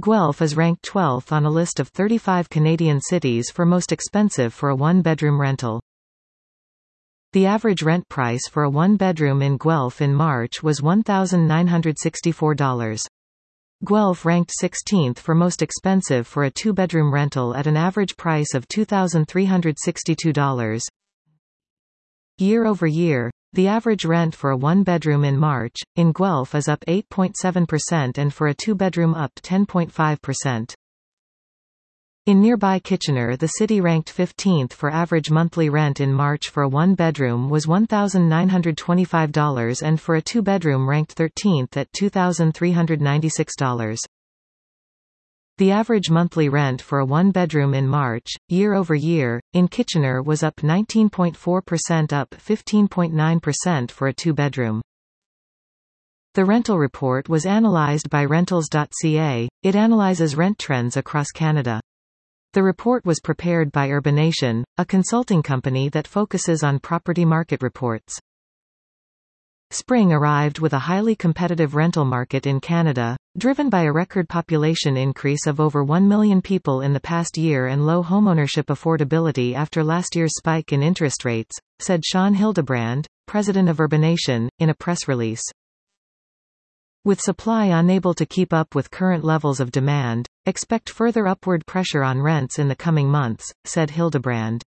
Guelph is ranked 12th on a list of 35 Canadian cities for most expensive for a one-bedroom rental. The average rent price for a one-bedroom in Guelph in March was $1,964. Guelph ranked 16th for most expensive for a two-bedroom rental at an average price of $2,362. Year over year, the average rent for a one-bedroom in March, in Guelph is up 8.7% and for a two-bedroom up 10.5%. In nearby Kitchener, the city ranked 15th for average monthly rent in March for a one-bedroom was $1,925 and for a two-bedroom ranked 13th at $2,396. The average monthly rent for a one-bedroom in March, year over year, in Kitchener was up 19.4%, up 15.9% for a two-bedroom. The rental report was analysed by Rentals.ca. It analyses rent trends across Canada. The report was prepared by Urbanation, a consulting company that focuses on property market reports. Spring arrived with a highly competitive rental market in Canada, driven by a record population increase of over 1 million people in the past year and low homeownership affordability after last year's spike in interest rates, said Sean Hildebrand, president of Urbanation, in a press release. With supply unable to keep up with current levels of demand, expect further upward pressure on rents in the coming months, said Hildebrand.